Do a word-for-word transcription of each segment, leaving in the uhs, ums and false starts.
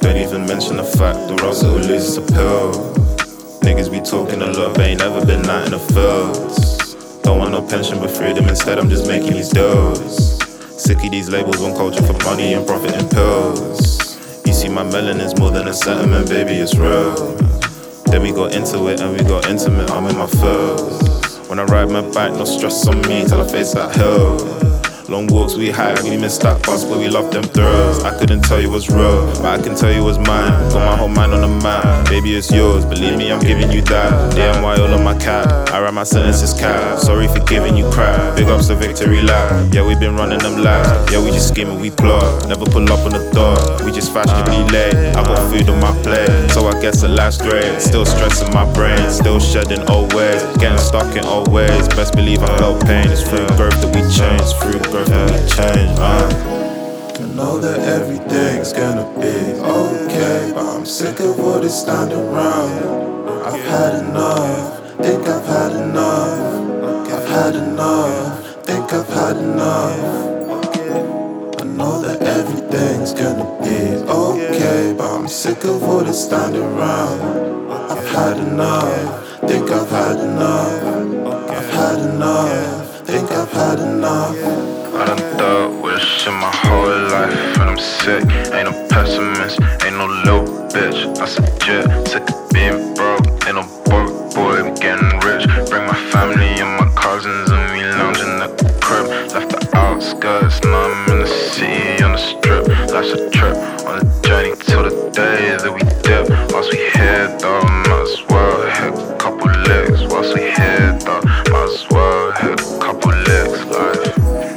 Don't even mention the fact the rose will lose its appeal. Niggas be talking a lot, but ain't never been out in the fields. Don't want no pension but freedom, instead I'm just making these deals. Sick of these labels on culture for money and profit and pills. You see my melanin's more than a sentiment, baby, it's real. Then we got into it and we got intimate, I'm in my feels. When I ride my bike, no stress on me till I face that hill. Long walks we had, we missed that bus, but we loved them thrills. I couldn't tell you what's real, but I can tell you what's mine. Got my whole mind on the map, baby it's yours, believe me I'm giving you that. D M Y all on my cap, I write my sentences cap. Sorry for giving you crap, big ups to victory lap. Yeah we been running them laps, yeah we just scheming, we plot. Never pull up on the door, we just fashionably late. I got food on my plate, so I guess the last grade. Still stressing my brain, still shedding old ways. Getting stuck in old ways, best believe I felt pain. It's through growth that we change, through growth that we change, man. I know that everything's gonna be okay, but I'm sick of all this standing around. I've had enough, think I've had enough. I've had enough, think I've had enough. I know that everything's gonna be okay, but I'm sick of all this standing around. I've had enough, think I've had enough. I've had enough, think I've had enough. I done thought with shit my whole life, and I'm sick, ain't no pessimist, ain't no little bitch. I suggest, sick of being broke, ain't no broke boy, I'm getting rich. Bring my family and my cousins and we lounging at the crib. Left the outskirts, now I'm in the city on the strip. Life's a trip, on a journey till the day that we dip. Whilst we here though, might as well hit a couple licks. Whilst we here though, might as well hit a couple licks. Life.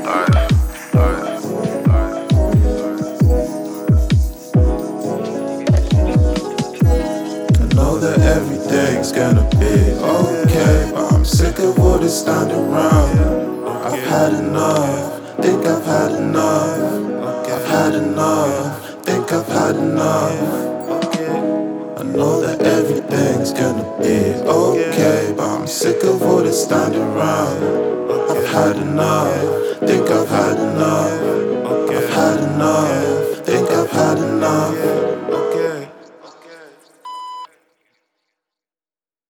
Everything's gonna be okay, but I'm sick of all this standing around. I've had enough, think I've had enough. I've had enough, think I've had enough. I know that everything's gonna be okay, but I'm sick of all this standing around. I've had enough, think I've had enough. I've had enough, think I've had enough.